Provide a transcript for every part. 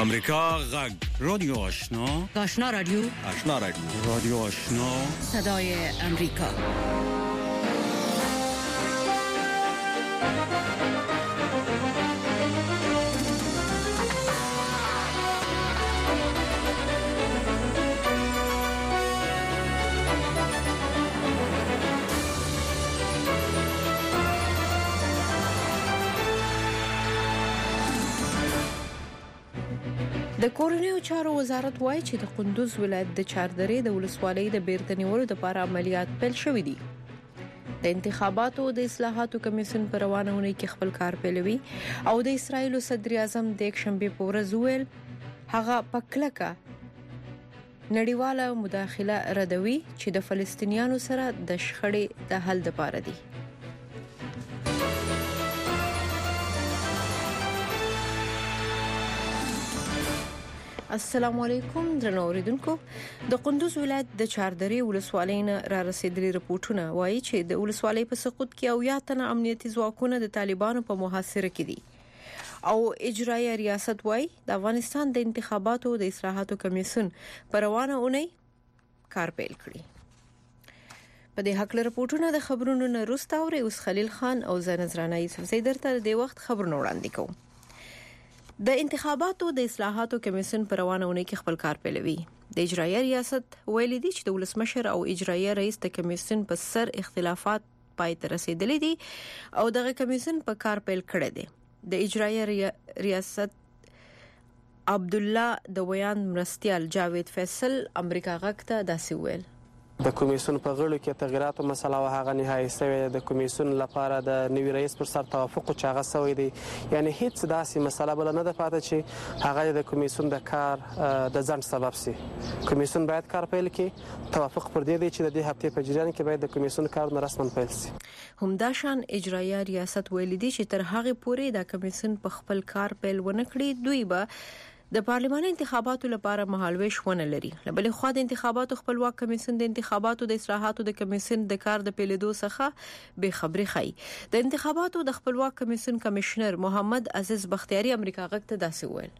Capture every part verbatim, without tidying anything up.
امریکا غږ رادیو آشنا آشنا رادیو آشنا رادیو رادیو آشنا صدای امریکا. د کورنیو چارو وزارت وایي چې د قندوز ولایت د چاردرې د ولسوالۍ د بیرته نیولو لپاره عملیات پیل شوې دي. د انتخاباتو د اصلاحاتو کمیسیون پر روانه اونۍ کې خپل کار پیلوي او د اسرایل صدر اعظم د یک شنبه په ورځ ویل هغه پکلکه نړیواله مداخله ردوي چې د فلسطینیانو سره د شخړې د حل لپاره دي. السلام علیکم درنو اوریدونکو. د قندوز ولایت د چاردرې ولسوالۍ نه را رسیدلي رپورټونه وایي چې د ولسوالۍ په سقوط کې او یا تنه امنیتي ځواکونه د طالبانو په محاصره کې دي او اجرایي ریاست وایي د افغانستان د انتخاباتو د اصلاحاتو کمیسیون په روانه اونۍ کار پیل کړی. په دې حق له رپورټونه د خبرونو نه وروسته اوري اوس خلیل خان او زنزرانه یوسف زیدر ته د وخت خبرونه وړاندې کوم. د انتخاباتو د اصلاحاتو کمیسیون پر روانه اونۍ کې خپل کار پیلوي. د اجرایي ریاست ویلي دي چې د ولسمشر او اجرایي رئیس د کمیسیون په سر اختلافات پای ته رسیدلي دي او دغه کمیسیون په کار پیل کړی دی. د اجرایي ریاست عبد الله د ویان مرستيال جاوید فیصل امریکا غږ ته داسې ویل: د کمیسیون په غړو کې تغیراتو مسله او هغه نهایی شوی د کمیسیون لپاره د نوي رئیس پر سر توافق او چاغه شوی دی. یعنی هیڅ داسې مسله بل نه ده پاتې چې هغه د کمیسیون د کار د ځنډ سبب شي. کمیسیون باید کار پیل کړي. توافق پر دې دی چې د دې هفته په جریان کې باید د کمیسیون کار رسماً پیل شي. همداشان اجرایي ریاست ویلي دی چې تر هغه پورې د کمیسیون په خپل کار پیل ونه کړي دوی به د پارلماني انتخاباتو لپاره مهالويش ونه لري. لبلې خو د انتخاباتو خپلواک کمیسیون د انتخاباتو د اصلاحاتو د کمیسیون د کار د پیلېدو څخه به خبري خي. د انتخاباتو د خپلواک کمیسیون کمشنر محمد عزیز بختیاری امریکا غږ ته داسې ویل: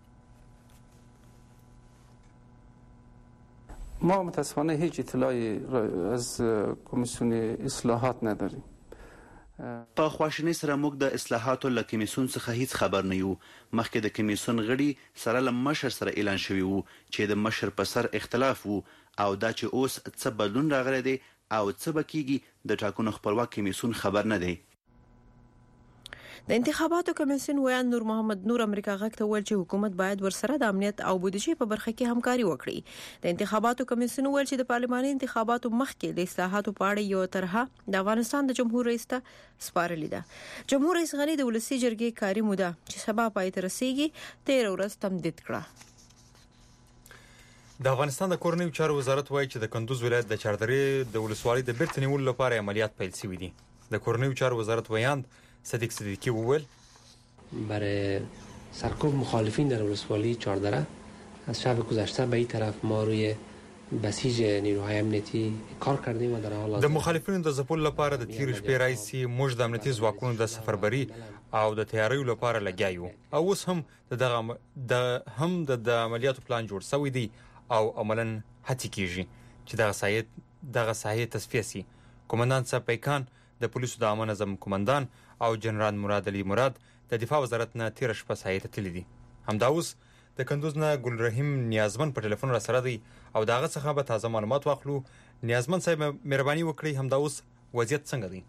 ما متاسفانه هیچ اطلاعی از کمیسیون اصلاحات نداریم. په خواشنۍ سره موږ د اصلاحاتو له کمیسیون څخه هیڅ خبر نه یو. مخکې د کمیسیون غړي سره له مشر سره اعلان شوی وو چې د مشر په سر اختلاف وو او دا چې اوس څه بدلون راغلی دی او څه به کیږي د ټاکنو خپلواک کمیسیون خبر نه دی. د انتخاباتو کمیسیون ویان نور محمد نور امریکا غږ ته ویل چې حکومت باید ورسره د امنیت او بودیجې په برخه کې همکاري وکړي. د انتخاباتو کمیسیون ویل چې د پارلماني انتخاباتو مخکې د اصلاحاتو په اړه یو طرحه د افغانستان د جمهور رئیس ته سپارلې ده. جمهور رئیس غنی د ولسی جرګې کاری موده چې سبا پای ته رسیږي تیر ورځ تمدید کړه. د افغانستان د کورنیو چارو وزارت وایي چې د کندوز ولایت د چاردرې د ولسوالۍ د بیرته نیولو لپاره عملیات پیل شوي دي. د کورنیو چارو وزارت ویاند صدیق صدیقی وویل: برای سرکوب مخالفین در ولسوالی چاردره از شب گذشته به این طرف ما روی بسیج نیروهای امنیتی کار کردیم و در حال د مخالفینو د ځپلو لپاره د تیر شپې راځي موږ د امنیتي ځواکونو د سفربري او د تیاریو لپاره لګیایو او اوس هم دغه د هم د عملیاتو پلان جوړ شوی دی او عملاً هڅه کیږي چې دغه سایت دغه ساحې تصفیه شي. کمانډان سپیکان د پولیسو د عامه نظم کمانډان او جنرال مراد علي مراد د دفاع وزارت نه تیر شپه سایت ته تللی دي. همدا اوس د کندوز نه ګل رحیم نیازمن په ټلیفون را سره دی او داغه څخه به تازه معلومات واخلو. نیازمن صاحب مهرباني وکړئ همدا اوس وضعیت څنګه دی؟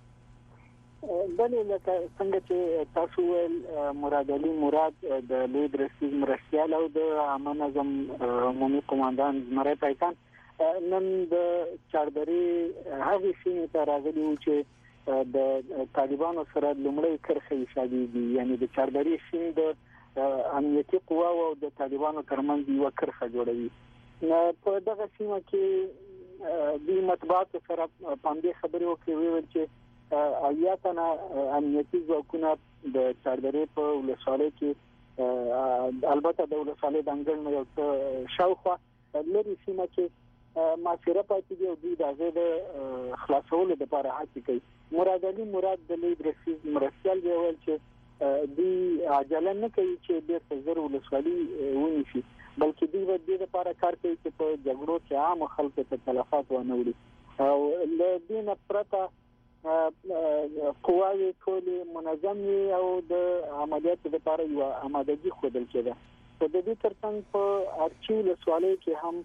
بلې لکه څنګه چې تاسو ول مراد علي مراد د لوی درسیز مرستيال او د عامه نظم عمومي کمانډان زمری پایتان نن د چاردرې هغه سیمه ته راغلي و چې د طالبانو سره لومړی کرخه ایجادي. یعنی د چاردرې سیمه د امنیتي قوا او د طالبانو ترمنځ یو کرخه جوړوي. نو په دغه سیمه کې د مطبوعات سره پاندې خبرې وکړې ویل چې اویاتنه امنیتي ځواکونه د چاردرې په ولسوالۍ کې البته د ولسوالۍ د انګړ یو څه شاوخوا لري سیمه کې ماسیره پاتې دی او دوی د خلاصولو لپاره هڅه کوي. مراد علي مراد د لوی درسیز مرستيال دی ویل چې دوی عجله نه کوي چې د تزر ولسوالي ونیسي بلکې دوی د دې لپاره کار کوي چې په جګړو کې عام خلکو ته تلفات ونه وړي او له دې نه پرته قواوې ټولې منظمې او د عملیاتو لپاره یو آمادګي ښودل کېده په دې ترڅنګ په ارچي ولسوالۍ کې هم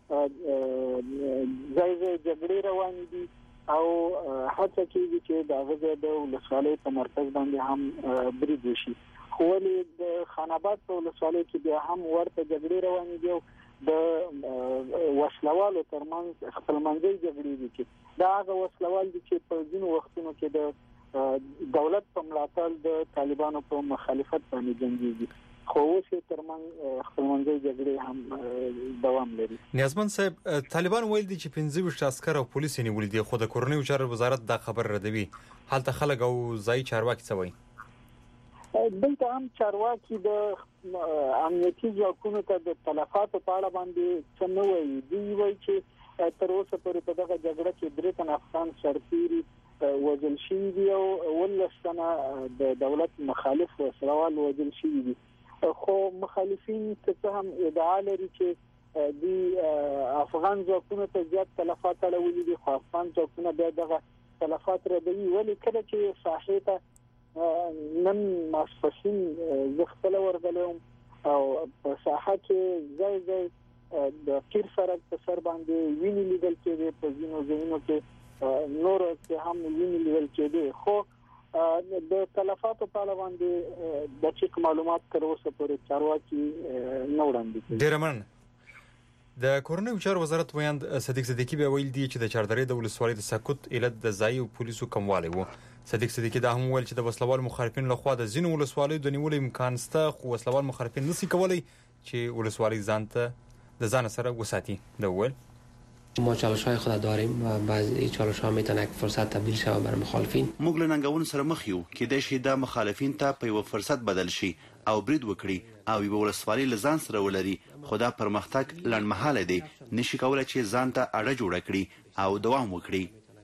ځای ځای جګړې روانې دي او هڅه کېږي چې د هغه د ولسوالۍ په مرکز باندې هم برید وشي خو ولې د خان آباد په ولسوالۍ کې بیا هم ورته جګړې روانې دي د وسلوالو ترمنځ خپلمنځي جګړې دي چې دا هغه وسلوال دي چې په ځینو وختونو کې د دولت په ملاتړ د طالبانو په مخالفت باندې جنګيږي خو اوس ترمن خپلمنځي جګړې هم دوام لري. نیازمن صاحب طالبان ویل دي چې پنځه ویشت عسكر او پولیس یې نیول دي خو د کورنیو چارو وزارت دا خبر ردوي حالت خلک او ځای چارواکي څه وایي دلته هم چارواکي د امنیتي ځواکونو ته د تلفاتو په اړه باندې څه نه وایي دوی وایي چې تر اوسه پورې په دغه جګړه کې درې تن افغان سرتیري وژل شوي دي او ولس تنه د دولت مخالف وسلوال وژل شوي دي خو مخالفین څه هم ادعا لري چې دوی افغان ځواکونو ته زیات تلفات اړولي دي خو افغان ځواکونه بیا دغه تلفات ردوي ولې کله چې ساحې ته نن ماسپښین زه خپل ورغلم او په ساحه کې ځای ځای د قیر سرک په سر باندې ویني لیدل کېږي په ځینو ځایونو کې نور چې هم ویني لیدل کېږي خو د تلفاتو په اړه باندې د چیک معلومات تر اوسه پورې چارواکي نه وړاندې کوي. ډېر مننه. د کورنیو چارو وزارت ویاند صدیق صدیقی به ویل دي چې د چاردرې د ولسوالۍ د سقوط علت د ځای او پولیسو کموالی وو. صدیق صدیقی دا هم ویل چې د وسلوال مخالفین لخوا د ځینو ولسوالیو د نیولو امکان شته خو وسلوال مخالفین نشي کولای چې ولسوالۍ ځانته د ځان سره وساتي. دا ویل ما چالش‌های خود داریم و بعضی چالش‌ها میتونه یک فرصت تبدیل شه برای مخالفین. موږ له ننګونو سره مخ یو کې د شي د مخالفین ته په یو فرصت بدل شي او برید وکړي او یو ولسوالۍ لزان سره ولري خدا پرمختګ لړمحاله دی نشي کولای چې ځان ته اړه جوړ کړي او دوام وکړي.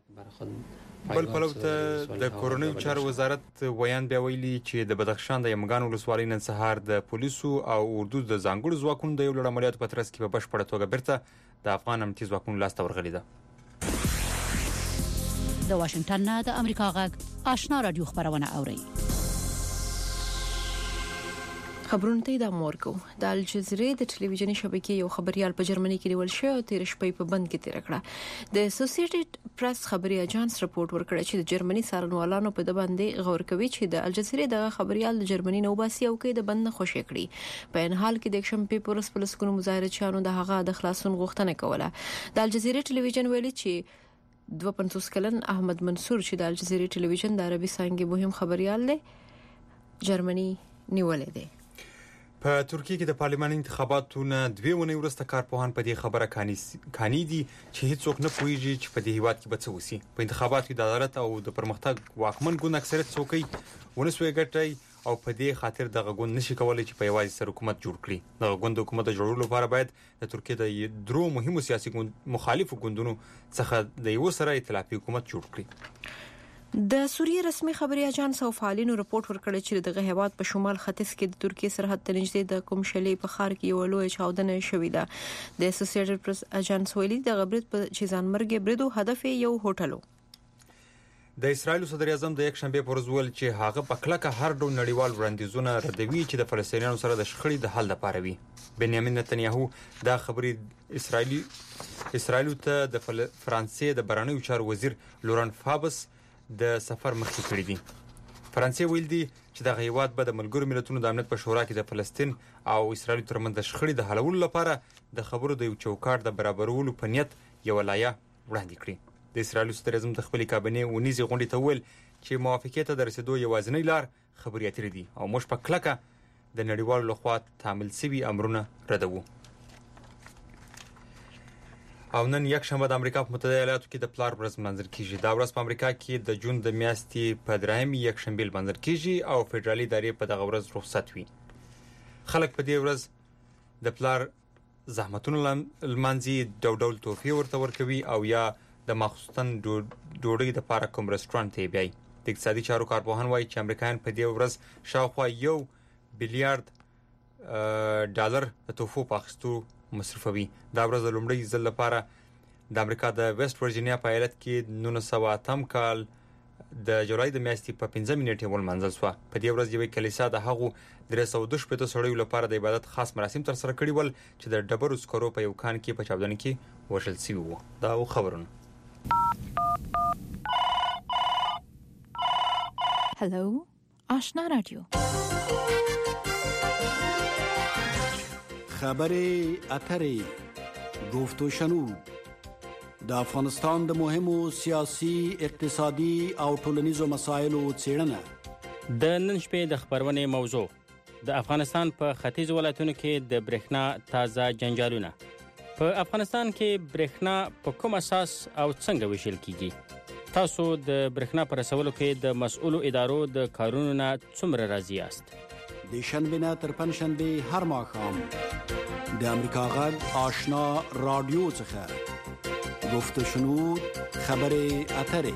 بل پلو ته د کورنیو چارو وزارت ویان بیا ویلي چې د بدخشان د یمګان ولسوالۍ نن سهار د پولیسو او اردو د ځانګړو ځواکونو د یو لړ عملیاتو په ترڅ کې په بشپړه توګه بیرته د افغان امنیتي ځواکونو لاسته ورغلې ده. د واشنگټن نه د امریکا غږ آشنا رادیو خبرونه اوري. خبرونه ته د امورکو د الجزیرې د ټلویزیونی شبکې یو خبريال په جرمني کې نیول شو او تیر شپې په بند کې تیر کړه. د اسوسییټډ پریس خبري اژانس رپورت ورکړی چې د جرمني څارنوالانو په د باندې غور کوي چې د الجزیرې د خبريال د جرمني نو باسي او کې د بند خوشی کړي. په ان حال کې د شنبه پورس پلسکونو مظاهرچیانو د هغه د خلاصون غوښتنه کوله. د الجزیرې ټلویزیون ویلي چې دوه پنځوس کلن احمد منصور چې د الجزیرې ټلویزیون د عربي څانګې مهم خبريال دی جرمني نیولې دی. په ترکیه کې د پارلمان انتخاباتو نه دوه ونې وروسته کارپوهان په دې خبره کانی دي چې هیڅوک نه پوهیږي چې په دې هیواد کې به څه وسی. په انتخاباتو کې د عدالت او د پرمختګ واکمن ګوند اکثریت څوکۍ ونسوي ګټي او په دې خاطر د غوند نشي کولای چې په یوازې سر حکومت جوړ کړي. د غوند حکومت جوړولو لپاره باید د ترکیه د درو مهمو سیاسي مخالفو ګوندونو څخه د یو سره ائتلافي حکومت جوړ کړي. د سوریې رسمي خبري اژانس او فعالینو رپورت ورکړی چې دغه هیواد په شمال ختیځ کې د ترکیه سرحد ته نږدې د کوم شلې په خار کې یو لوی چاودنه شوې ده. د اسوسییټډ پریس اژانس ویلي د غبرت په چیزانمرګ بریدو هدف یو هوټل و. د اسرایل صدر اعظم د یک شنبه پر ورځ ویل چې هغه په کلکه هر ډول نړیوال وړاندیزونه ردوي چې د فلسطینیانو سره د شخړې د حل لپاره وي. بنیامین نتنیاهو دا خبري اسرایلی اسرایل ته د فرانسې د برانیو چارو وزیر لوران فابس د سفر مخکې کړی دي. فرانسې ویل دي چې د غیواد به د ملګرو ملتونو د امنیت په شورا کې د فلسطین او اسرایل ترمنځ د شخړې د حلولو لپاره د خبرو د یو چوکاټ د برابرولو په نیت یو لایحه وړاندې کړي. د اسرایل صدر اعظم د خپل کابینې ونیزي غونډې ته ویل چې موافقت ته د رسیدو یوازینی لار خبرې اترې دي او موږ په کلکه د نړیوالو لخوا تعامل شوي امرونه ردوو. او نن یک شنبه د امریکا په متحده ایالاتو کې د پلار ورځ منځل کیږي. دا ورځ په امریکا کې د جون د میاشتې په درېیم یک شنبه منځل کیږي او فدرالي ادارې په دغه ورځ رخصت وي. خلک په دې ورځ د پلار زحمتونو لمانځي، ډول ډول تحفې ورته ورکوي او یا د مخصوصن ډوډۍ د لپاره کوم رستورانت ته بیاي. د اقتصادي چارو کارپوهان وایي چې امریکایان په دې ورځ شاوخوا یو بیلیارډ ډالر د توفو په اخیستو مصرفوي. دا ورځ د لومړي ځل لپاره د امریکا د ویسټ ورجینیا په ایالت کې نولس سوه اتم کال د جولای د میاشتې په پنځه نیټې ولمانځل شو. په دې ورځ یوه کلیسا د هغو درې سوه دوه شپېته سړیو لپاره د عبادت خاص مراسم تر سره کړي ول چې د ډبرو سکرو په یو کان کې په چاودنه کې وژل شوي وو. دا و خبرونه. هلو آشنا رادیو. خبرې اترې گفت و شنود د افغانستان د مهمو سیاسي اقتصادي او ټولنیزو مسایلو څېړنه. د نن شپې د خبرونې موضوع د افغانستان په ختیځ ولایتونو کې د برېښنا تازه جنجالونه. په افغانستان کې برېښنا په کوم اساس او څنګه ویشل کیږي؟ تاسو د برېښنا پر رسولو کې د مسؤلو ادارو د کارونو نه څومره راضي یاست؟ د شنبه نه تر پنځشنبه هر ماښام د امریکا غږ آشنا رادیو څخه گفت و شنود خبرې اترې.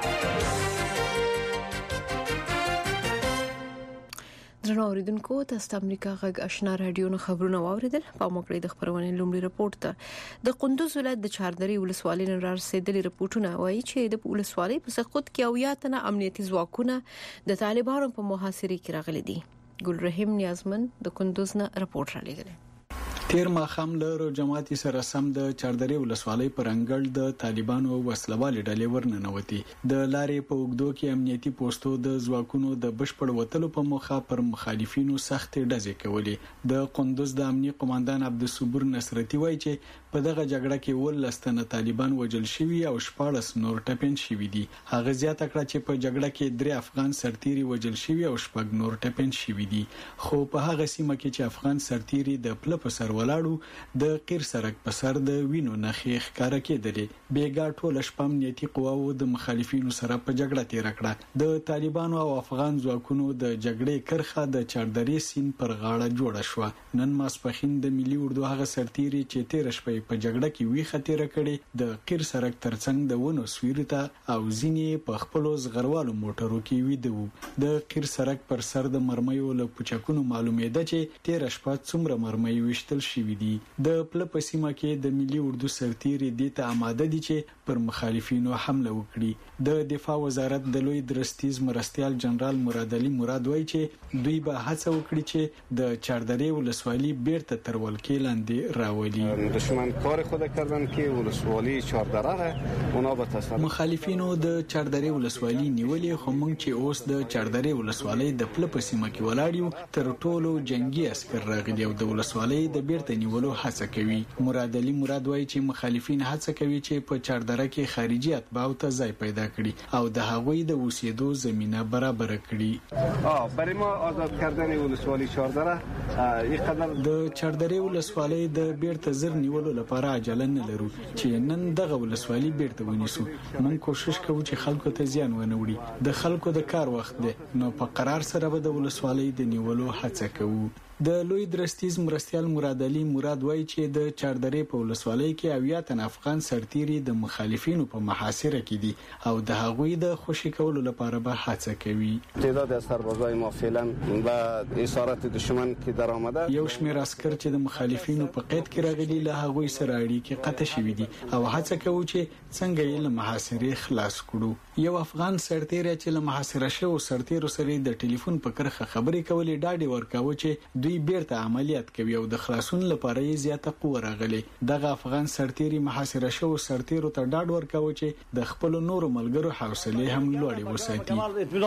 درنو اوریدونکو تاسو د امریکا غږ آشنا رادیو نو خبرونه واوریدل. په موکړې د خبرونه لومړی رپورت ته د قندوز ولایت د چاردرې ولسوالۍ نه رارسېدلي رپورټونه وایي چې د ولسوالۍ په سقوط کې او یا تنه امنیتي ځواکونه د طالبانو په محاصره کې راغلي دي. ګل رحیم نیازمن د قندوز نه رپورټ را لېږلی. تیر ماخام له جماعتي سره سم د چاردرې ولسوالۍ پر انګړ د طالبانو وسلوالې ډلې ورننوتي. د لارې په اوږدو کې امنیتي پوسټو د ځواکونو د بشپړ وتلو په موخه پر مخالفینو سخت ډزې کولې. د قندوز د امنیي قوماندان عبدالصبور نصرتي وایي چې په دغه جګړه کې ولس تنه طالبان وژل شوي او شپاړس نور ټپین شوي دي. هغه زیاته کړه چې په جګړه کې درې افغان سرتیري وژل شوي او شپږ نور ټپین شوي دي. خو په هغه سیمه کې چې افغان سرتیري د پله په سر ولاړو د قیر سرک په سر د وینو نښې ښکاره کېدلې. بیګا ټوله شپه امنیتي قواو د مخالفینو سره په جګړه تېره کړه. د طالبانو او افغان ځواکونو د جګړې کرښه د چاردرې سیند پر غاړه جوړه شوه. نن ماسپښین د ملي اردو هغه سرتیري چې تېره شپه په جګړه کې ویښه تېره کړې د قیر سرک ترڅنګ د ونو سیوري ته او ځینې په خپلو زغروالو موټرو کې ویده وو. د قیر سرک پر سر د مرمیو له پوچکونو معلومېده چې تېره شپه څومره مرمۍ ویشتل شوي دي. د پله په سیمه کې د ملي اردو سرتیري دې ته آماده دي چې پر مخالفینو حمله وکړي. د دفاع وزارت د لوی درستیز مرستیال جنرال مراد علي مراد وایي چې دوی به هڅه وکړي چې د چاردرې ولسوالۍ بیرته تر ولکې لاندې راولي. دشمن کار خود کردن که ولسوالی چاردره را اونا به تصرف مخالفینو د چاردرې ولسوالۍ نیولې. خو موږ چې اوس د چاردرې ولسوالۍ د پله په سیمه کې ولاړ یو تر ټولو جنگي عسكر راغلي او د ولسوالۍ د بیرته نیولو هڅه کوي. مراد علي مراد وایي چې مخالفین هڅه کوي چې په چاردره کې خارجي اتباع ته ځای پیدا کړي او د هغوی د اوسېدو زمينه برابر کړي. اه برای ما آزاد کردن ولسوالی چاردره اینقدر د چاردرې ولسوالۍ د بیرته زر نیولو لپاره عجله نه لرو چې نن دغه ولسوالۍ بیرته ونیسو. موږ کوشش کوو چې خلکو ته زیان ونه وړي. د خلکو د کار وخت دی نو په قرار سره به د ولسوالۍ د نیولو هڅه کوو. د لوی درستیز مرستیال مراد علي مراد وایي چې د چاردرې په ولسوالۍ کې اویا تن افغان سرتیري د مخالفینو په محاصره کې دي او د هغوی د خوشي کولو لپاره به هڅه کوي. تعداد از سربازای ما فعلا و اسارت دشمن که در آمده یو شمېر عسكر چې د مخالفینو په قید کې راغلي له هغوی سره اړیکې قطع شوي دي او هڅه کوي چې څنګه یې له محاصرې خلاص کړو. یو افغان سرتیری چې له محاصره شوو سرتیرو سره د ټلیفون په کرښه خبرې کولې ډاډ ورکاوه چې دوی بیرته عملیات کوي او د خلاصون لپاره یې زیاته قوه راغلي. دغه افغان سرتیری محاصره شوو سرتیرو ته ډاډ ورکاوه چې د خپل نورو ملګرو حوصله هم لوړې وساتي.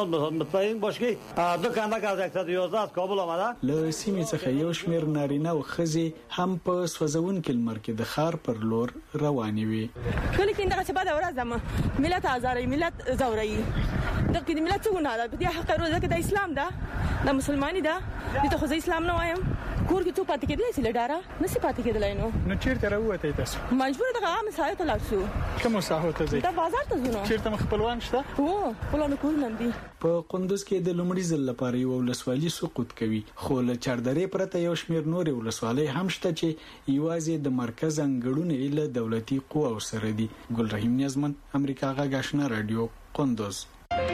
له سیمې څخه یو شمېر نارینه او ښځې هم په سوځونکي لمر کې د ښار پر لور روانې وې. کله کې دغه شپه د ورځ ملت آزاري ملت زوري دغه د ملت څنګه نه ده حق روزه کې د اسلام ده د مسلمانۍ ده د ته خو اسلام نه وایم کور کې ته پاتې کېدلې سي لډاره نه سي پاتې کېدلای نو نو چیرته راوته تاسو مجبور دغه عام سایه ته لاړ شو. کوم ساحه ته ځي؟ دا بازار ته ځو. چیرته خپلوان شته؟ او خپلوان کول نن دي. په قندوز کې د لومړي ځل لپاره یو ولسوالي سقوط کوي. خو له چاردرې پرته یو شمېر نورې ولسوالۍ هم شته چې یوازې د مرکز انګړونه له دولتي قواو سره دي. ګل رحیم نیازمن امریکا غږ آشنا رادیو قندوز.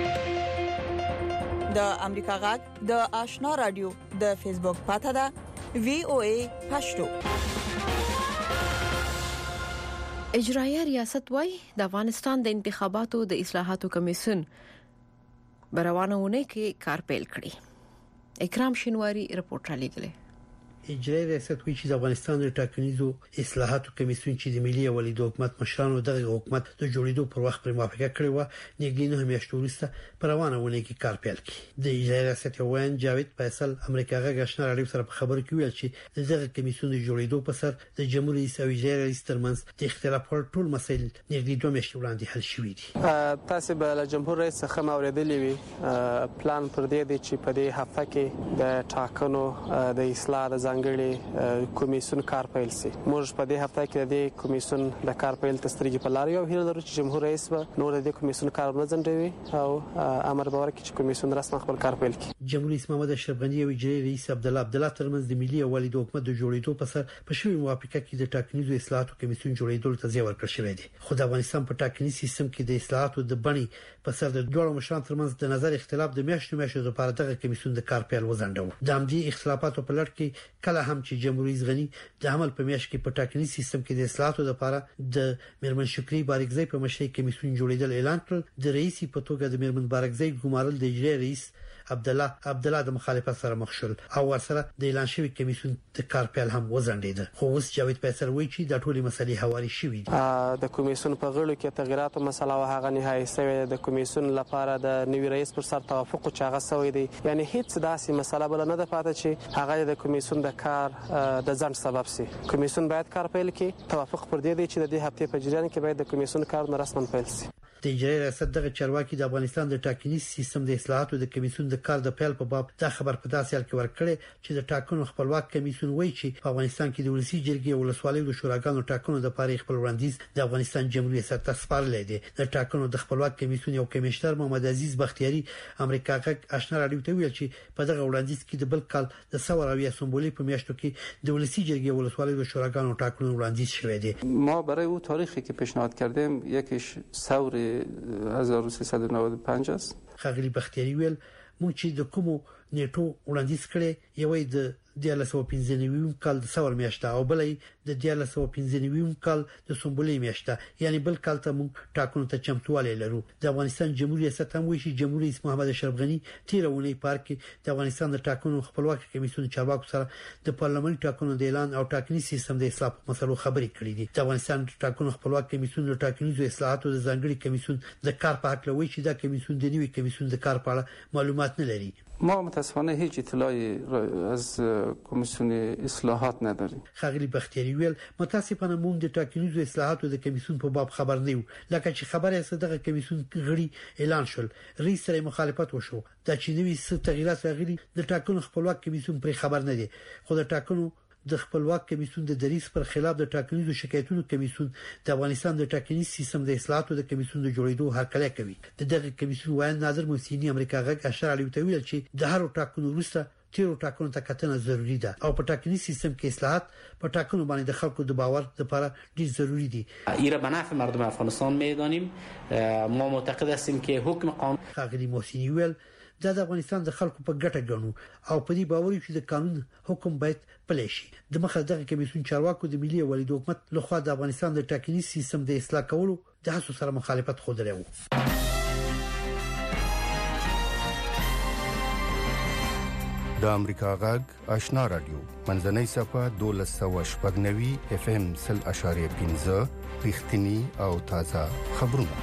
د امریکا غږ د آشنا رادیو د فیسبوک پاڼه ده وی او ای پښتو. اجرایه ریاست وای د افغانستان د انتخاباتو د اصلاحاتو کمیسیون بروانونه کې کار پیل کړی. اکرام شینواری رپورټ را لګلې. اجرایه ریاست وی چې د افغانستان د ټاکنیزو اصلاحاتو کمیسیون چې د ملي ولې د حکومت مشرانو دغه حکومت د جوړېدو پر وخت پر موافقه کړې و نږدې نه میاشتې وروسته پروانونه کې کار پیل کړي. د اجرایه ریاست وین جاوید فیصل امریکا غږ آشنا راډیو سره په خبرو کې ویل چې دغه کمیسیون د جوړېدو په سر د جمهور رئیس او اجرایه رئیس ترمنځ د اختلاف پر ټول مسایل نږدې دوه میاشتې وړاندې حل شوي دي. تاسو به له جمهور رئیس څخه اوریدلې وي پلان پر دې دی چې په دې هفته کې د ټاکنو د اصلاح د ځانګړي کمیسیون کار پیل سي. موږ په دې هفته کې د دې کمیسیون د کار پیل تستریږي په لار یو هیله لرو چې جمهور رئیس به نور د کمیسیون کار نه ځنډوي او امر به ورکړي چې کمیسیون رسما خپل کار پیل کړي. جمهور رئیس محمد اشرف غنی او اجرایي رئیس عبد الله عبد الله ترمنځ د ملي ولې د حکومت د جوړېدو په سر په شوی موافقه کې د ټاکنیزو اصلاحاتو کمیسیون جوړېدل ته ځای ورکړل شوی دی. خو د افغانستان په ټاکنیز سیستم کې د اصلاحاتو د بڼې په سر د دوه مشرانو ترمنځ د نظر اختلاف د میاشتو میاشتو لپاره دغه کمیسیون د کار پیل وزندو. د همدې اختلافاتو په لړ کې کله هم چې جمهور رئیس غنی د عمل په میاشت کې په ټاکنیز سیستم کې د اصلاحاتو لپاره د میرمن شکری بارکزی په مشرۍ کمیسیون جوړېدل اعلان کړ. د رئیس په توګه د میرمن بارکزی ګمارل د اجرایي رئیس عبد الله عبد الله د مخالفت سره مخ شول او ورسره د اعلان شوی کمیسیون د کار پیل هم وزندید. خو اوس جاوید فیصل وایي چې د ټولي مسلې حواله شوې دي. د کمیسیون په غړو کې تغیراتو مسله او هغه نهایی سوی د کمیسیون لپاره د نوي رئیس پر سر توافق چې هغه سوی دی. یعنی هیڅ داسې مسله بل نه ده پاتې چې هغه د کمیسیون د کار د ځنډ سبب سي. کمیسیون باید کار پیل کړي. توافق پر دې دی چې د دې هفته په جریان کې باید د کمیسیون کار رسماً پیل سي. د اجرایي ریاست دغه چارواکي د افغانستان د ټاکنیز سیستم د اصلاحاتو د کمیسیون د کار د پیل په باب دا خبر په داسې حال کې ورکړي چې د ټاکنو خپلواک کمیسیون وایي چې په افغانستان کې د ولسی جرګې او ولسوالۍ د شوراګانو ټاکنو د پاره خپل وړاندیز د افغانستان جمهوریت ته سپارلې دي. د ټاکنو د خپلواک کمیسیون یو کمیشنر محمد عزیز بختیاری امریکا غږ آشنا راډیو ته ویل چې په دغه وړاندیز کې د بل کال د سوراوي سمبولي په میاشتو کې د ولسی جرګې او ولسوالۍ د شوراګانو ټاکنو وړاندیز شوی دی. ما برای او تاریخی که پیشنهاد کردیم یکیش ثور هزار و سیصد و نود و پنج است. خغلی بختیاری ویل مونږ چې د کومو نیټو وړاندیز کړي یوې د دیارلس سوه پنځه نوي کال د ثور میاشته او بلې د دیارلس سوه پنځه نوي کال د سمبولي میاشته یعنی بل کال ته موږ ټاکنو ته چمتوالی لرو. د افغانستان جمهوریت ریاست هم وایي چې جمهور رئیس محمد اشرف غنی تیرونی پارک د افغانستان د ټاکنو خپلواک کمیسیون چارواکو سره د پارلماني ټاکنو د اعلان او ټاکنیز سیستم د اصلاح په مسلو خبرې کړې دي. د افغانستان ټاکنو خپلواک کمیسیون د ټاکنیزو اصلاحاتو د ځانګړي کمیسیون د کار په حق لوي چې دا کمیسیون د نوي کمیسیون د کار په اړه معلومات نه لري. ما متاسفانه هیچ اطلاعی از کمیسیون اصلاحات نداریم. خغلی بختیاری ویل متاسفانه موږ د ټاکنیزو اصلاحاتو د کمیسیون په باب خبر نه یو. لکه چې خبره است دغه کمیسیون غړي اعلان شول رئیس سره مخالفت وشو دا چې نوې څه تغیرات راغلي د ټاکنو خپلواک کمیسیون پر خبر نه دي. خو د ټاکنو د خپلواک کمیسیون د دریس پر خلاف د ټاکنیزو شکایتونو کمیسیون د افغانستان د ټاکنیز سیستم د اصلاحاتو د کمیسیون د جوړېدو هرکلی کوي. د دغه کمیسیون وایي ناظر محسنی امریکا غږ اشاره لوي ته ویل چې د هر ټاکنو وروسته تیرو ټاکنو ته کتنه ضروری ده او په ټاکنیز سیستم کې اصلاحات په ټاکنو باندې د خلکو د باور لپاره ډیر ضروری دي. ایره به نفع مردم افغانستان میدانیم. ما معتقد هستیم که حکم قانون خغلی محسنی ویل د افغانستان د خلکو په ګټه ګڼو او په دې باور چې د قانون حکم باید پلی شي. د مخه دغه کمیسیون چارواکو د ملي ولې د حکومت لخوا د افغانستان د ټاکنیز سیستم د اصلاح کولو د هڅو سره مخالفت خوده لري. د امریکا غږ آشنا رادیو منځنۍ صفه دولس سوه شپږ نوي اف ام سل اشاریه پنځه رښتینی او تازه خبرونه.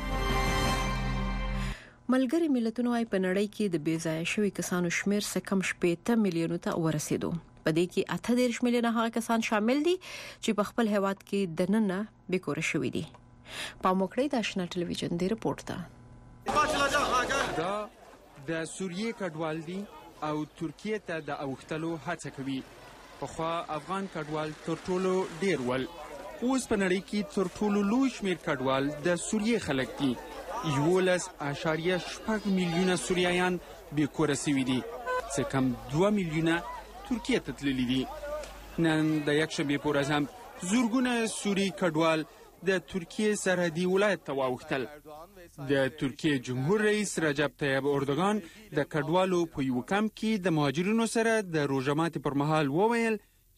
ملګری ملتونو وايي په نړۍ کې د بیځایه شوی کسانو شمیر څه کم شپږ میلیونو ته ورسېدو. په دې کې اته دېرش میلیونه هغه کسان شامل دي چې په خپل هیواد کې د نن بیکور شوي دي. په موکړې د آشنا ټلویزیون دی رپورت ده. دا د سوریې کډوال دي او ترکیه ته د اوختلو هڅه کوي. خو افغان کډوال تر ټولو ډیر ول. اوس په نړۍ کې تر ټولو لوی شمیر کډوال د سوریې خلک دي. یولس اشاریه شپږ میلیونه سوریایان بیکور شوي دي. څه کم دوه میلیونه ترکیه ته تللي دي. نن د یکشنبې په ورځ هم زورګونه سوری کډوال د ترکیه سرحدي ولایت ته واوښتل. د ترکیه جمهور رئیس رجب طیب اردوغان د کډوالو په یو کمپ کې د مهاجرینو سره د روژه ماتي پر مهال وویل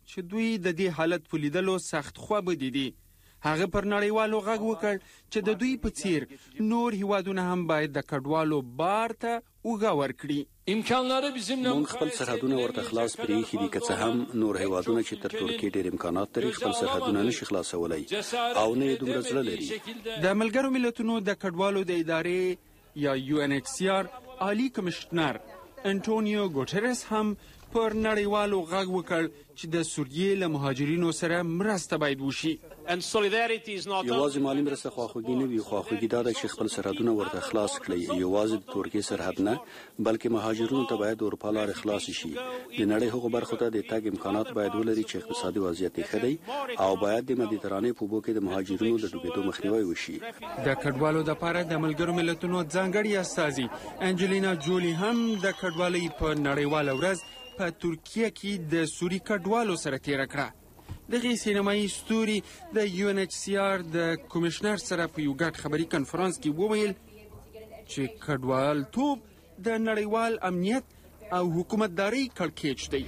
چې دوی د دې حالت په لیدلو سخت خوابدي دي. هغه پر نړیوالو غږ وکړ چې د دوی په څیر نور هیوادونه هم باید د کډوالو بار ته اوږه ورکړي. مونږ خپل سرحدونه ورته خلاص پرېښي دي، که څه هم نور هیوادونه چې تر ترکیې ډېر امکانات لري خپل سرحدونه نشي خلاصولی او نه یې دومره زړه لري. د ملګرو ملتونو د کډوالو د ادارې یا یو ان ایچ سی آر عالی کمشنر انټونیو ګوټرس هم پر نړیوالو غږ وکړ چې د سوریې له مهاجرینو سره مرسته باید وشي. یوازې مالي مرسته خواخوږي نه وي، خواخوږي دا ده چې خپل سرحدونه ورته خلاص کړي. یوازې د ترکیې سرحد نه بلکې مهاجرینو ته باید اروپا لارې خلاصې شي. د نړۍ هغو برخو ته د تګ امکانات باید ولري چې اقتصادي وضعیت یې ښه دی او باید د مدیترانې په اوبو کې د مهاجرینو د ډوبېدو مخنیوی وشي. د کډوالو دپاره د ملګرو ملتونو ځانګړي استازي انجلینا جولی هم د کډوالۍ په نړیواله ورځ په ترکیه کې د سوري کډوالو سره تیره کړه. دغه سینمایي ستوري د یو ان ایچ سی آر د کمشنر سره په یو ګډ خبري کنفرانس کې وویل چې کډوالتوب د نړیوال امنیت او حکومتداري کړکېچ دی.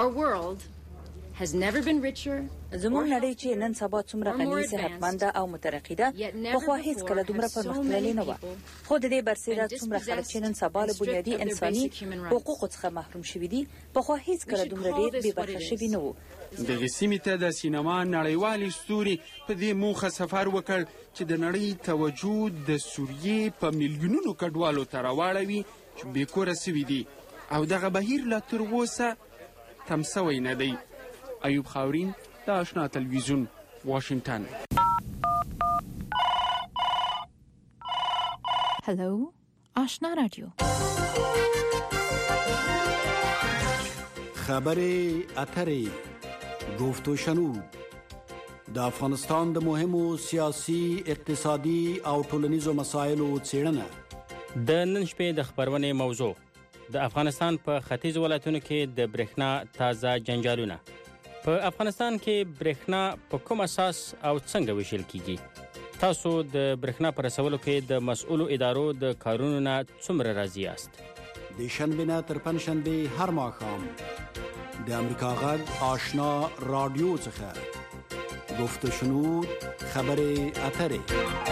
زموږ نړۍ چې نن سبا څومره غني، صحتمنده او مترقي ده، پخوا هیڅ کله دومره پرمختللې نه وه. خو د دې برسېره څومره خلک چې نن سبا له بنیادي انساني حقوقو څخه محروم شوي دي، پخوا هیڅ کله دومره ډېر بې برخه شوي نه وو. دغه سیمې ته د سینما نړیوالې ستوري په دې موخه سفر وکړ چې د نړۍ توجه د سوریې په میلیونونو کډوالو ته راواړوي چې بېکوره سوي دي او دغه بهیر لا تر اوسه تم سوی نه دی. ایوب خاورین، د آشنا تلویزیون، واشنگتن. هلو آشنا رادیو. خبرې اترې گفت و شنود د افغانستان د مهمو سیاسي، اقتصادي او ټولنیزو مسایلو څېړنه. د نن شپې د خبرونې موضوع د افغانستان په ختیځ ولایتونو کې د برېښنا تازه جنجالونه. په افغانستان کې برېښنا په کوم اساس او څنګه ویشل کیږي؟ تاسو د برېښنا په رسولو کې د مسؤلو ادارو د کارونو نه څومره راضي یاست؟ د شنبې نه تر پنجشنبې هر ماښام د امریکا غږ آشنا رادیو څخه گفت و شنود، خبرې اترې.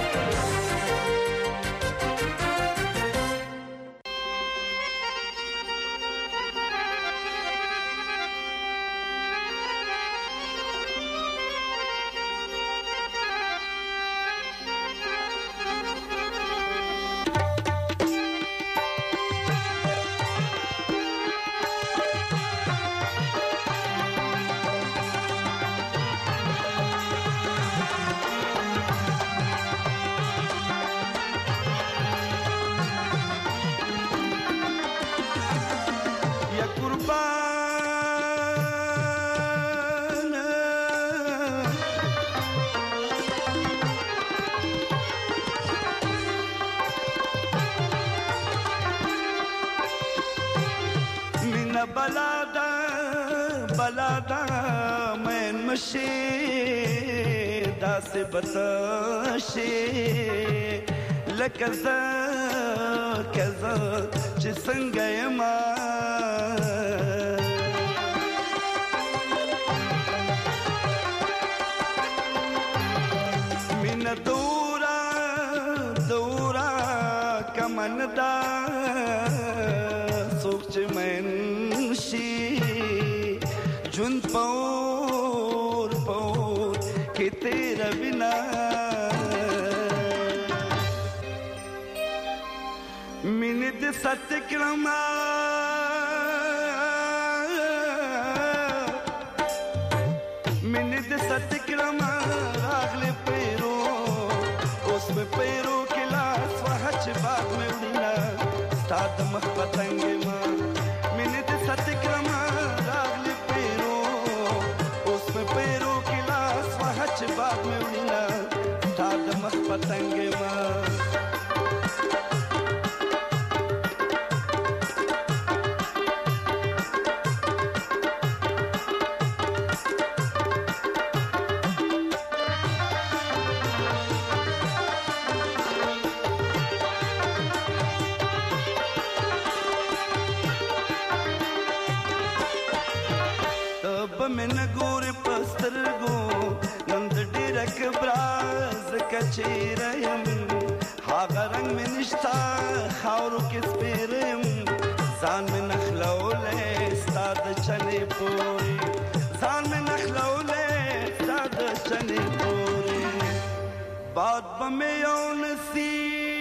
से बताशे लकजा कजा چې څنګه یما من دورا دورا کمندا سوچ من شي جون پور پور کې تیرا بنا من د ستکرما من د ستکرما راغله پیرو اوس په پیرو کې لاس وحچ باغ مې وډینا ستاد مخ پتنګ ما من د ستکرما راغله پیرو اوس په پیرو کې لاس وحچ باغ مې وډینا ستاد مخ پتنګ ما من پسترګو نن د ډېر کبراز کچېرم هاغه رنگ مې نشتا خاورو کې سپېرم ځان مې نخلولې ستا د چنې پورې ځان مې نخلولې ستا د چنې پورې باد به مې یو نصیب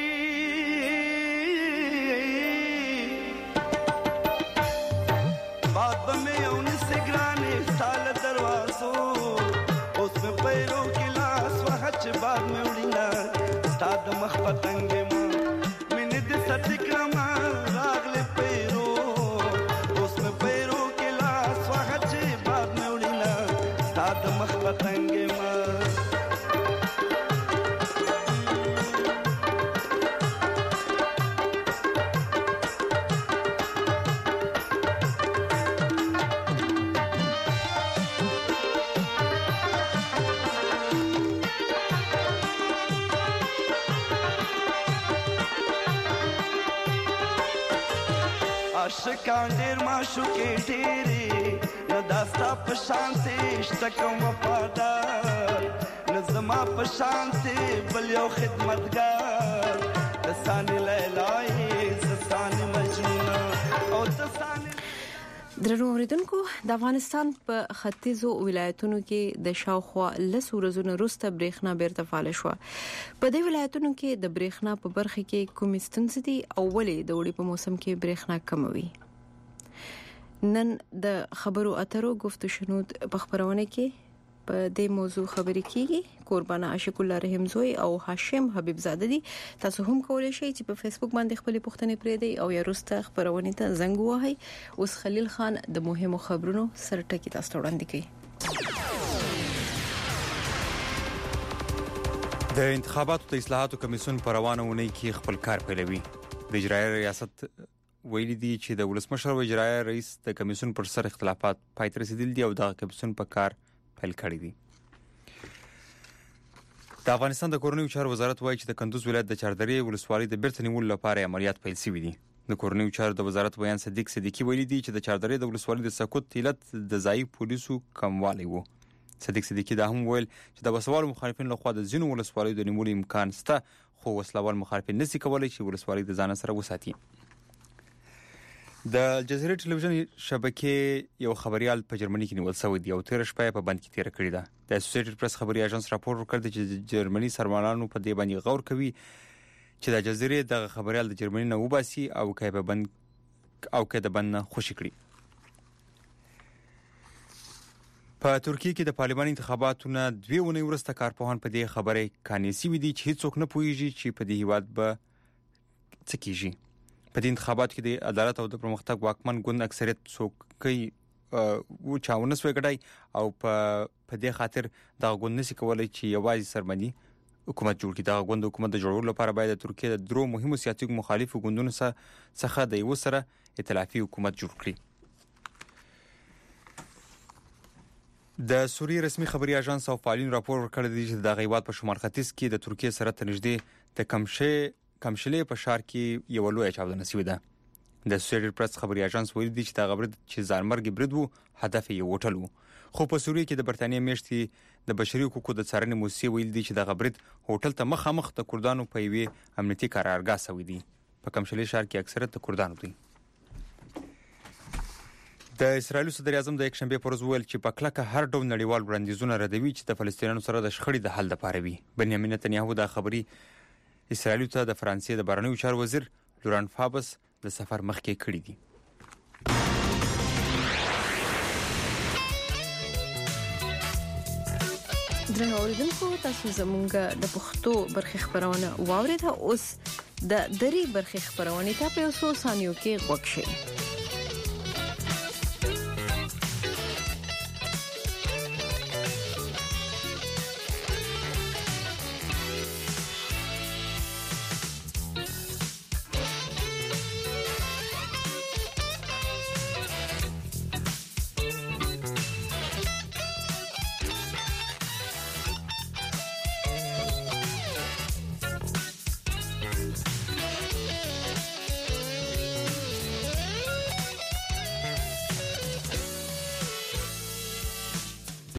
باد به مې یو نصیب ګرانې ستا له دروازو اوس مې پیرو کې لاس وهه چې باد مې وړینه ستا د مخ پتنګې ما مینې دې سټې کړمه راغلې پیرو اوس مې پیرو کې لاس وهه چې باد مې وړینه ستا د مخ پتنګې ما عاشقان ډېر معشوقې ډېرې نه دا ستا په شانتې شته کوم وفادار نه زما په شانتې بل یو خدمتګار د سانې لیلا یې زه سانې مجنونه او ته سانې درنو اوریدونکو د افغانستان په ختیځو ولایتونو کې د شاوخوا لس ورځې وروسته برېښنا بیرته فعال شوه. په دې ولایتونو کې د برېښنا په برخه کې کومې ستونزې دي او ولې د وړي په موسم کې برېښنا کموي؟ نن د خبرو اترو گفتگو شنود په خبرونه کې په دې موضوع خبرې کیږي. قربان عاشق الله رحمزوی او هاشم حبیب زاده دي. تاسو هم کولای شئ چې په فیسبوک باندې خپل پوښتنې پرې دی او یا روسته خبرونه ته زنګ وهئ. اوس خلیل خان د مهمو خبرونو سره ټکی تاسو وړاندې کوي. د انتخاباتو د اصلاحاتو کمیسیون په روانه ونې کې خپل کار پیلوي. د اجرایي ریاست ویلي دي چې د ولسمشر او اجرایي رئیس د کمیسیون پر سر اختلافات پای ته رسیدل دي او د کمیسیون په کار پیل کړی دي. د افغانستان د کورنیو چارو وزارت وایي چې د کندوز ولایت د چاردرې ولسوالۍ د بیرته نیولو لپاره عملیات پیل شوي دي. د کورنیو چارو د وزارت بیان صدیق صدیقي ویلي دي چې د چاردرې د ولسوالۍ د سقوط علت د ځایي پولیسو کموالی وو. صدیق صدیقي دا هم ویل چې د وسوالو مخالفین لخوا د ځینو ولسوالیو د نیولو امکان شته، خو وسلوال مخالفین نشي کولای چې ولسوالۍ د ځان سره وساتي. د الجزیره ټلویزیون شبکې یو خبريال په جرمني کې نیول شوی دی او تیر شپه په بند کې تیر کړی دی. د اسوسییټډ پریس خبري اژانس راپور ورکړ چې جرمني سرمایانو په دې باندې غور کوي چې د الجزیره د خبريال د جرمني نه وباسي او کې په بند او کې د بند خوشی کړي. په ترکیه کې د پارلمان انتخاباتو نه دوه ونې وروسته کارپوهان په دې خبره کانیسي وي دي چې هیڅوک نه پوهیږي چې په دې هیواد به څه کیږي. په دې انتخاباتو کې د عدالت او د پرمختګ واکمن ګوند اکثریت څوک کوي او چاونه سوي کډای او په په دې خاطر دا ګوند نشي کولای چې یوازې سرمنی حکومت جوړ کړي. دا ګوند حکومت د جوړولو لپاره باید د ترکیه د درو مهمو سیاسي مخالفو ګوندونو څخه د یو سره ائتلافي حکومت جوړ کړي. د سوریې رسمي خبري اژانس او فعالین راپور ورکړی دی چې د غیبات په شمال ختیځ کې د ترکیه سره تنږدې د کمشه کمشلې په شهر کې یو لوی چاودنه شوې ده. د اسوسییټډ پریس خبري اژانس ویلي دی چې دا غبرګ چې ځانمرګ برید وو هدف یې وټل وو. خو په سوریې کې د برتانیې میشتي د بشري حقوقو د څارنې موسسې ویلي دی چې دا غبرګ هوټل ته مخامخ د کردانو په یوې امنیتي قرارګاه شوی دی. په کمشلې شهر کې اکثریت د کردانو دي. د اسرایل صدر اعظم د یک شنبه پر ورځ ویل چې په کلکه هر ډول نړیوال وړاندیزونه ردوي چې د فلسطینیانو سره د شخړې د حل لپاره وي. بنیامین نتنیاهو دا خبري اسرائیل ته د فرانسې د بهرنیو چارو وزیر لوران فابس د سفر مخکې کړی دی. درنو اوریدونکو تاسو زمونږ د پښتو برخې خبرونه واورید. اوس د دری برخې خبرونه ته په اوسو ثانیو کې غوښښ